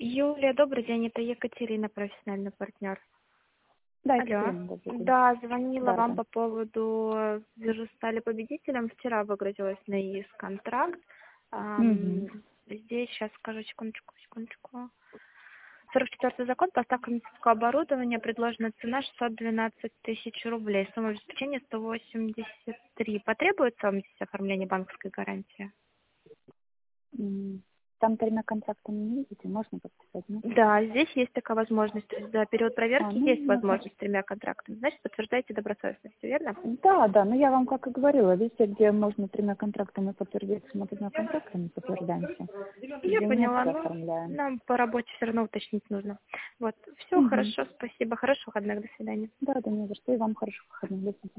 Юлия, добрый день, это Екатерина, профессиональный партнер. Да, Алло. Екатерина, добрый день. Да, звонила вам Да. по поводу, вы же стали победителем, вчера выгрузилась на ИИС контракт. Угу. Здесь, сейчас скажу, секундочку. 44-й закон, поставка медицинского оборудования, предложенная цена 612 тысяч рублей, сумма обеспечения 183. Потребуется вам здесь оформление банковской гарантии? Там 3 контракта не видите, можно подписать, нет? Да, здесь есть такая возможность. То есть за период проверки есть Можно. возможность с 3 контрактами. Значит, подтверждаете добросовестностью, верно? Да, ну я вам как и говорила, везде, где можно 3 контрактами подтвердиться, мы 3 контрактами подтверждаемся. Я Где нет, поняла. Ну, оформляем. нам по работе все равно уточнить нужно. Вот. Все Угу. хорошо, спасибо. Хороших выходных. До свидания. Да, не за что, и вам хороших выходных. До свидания.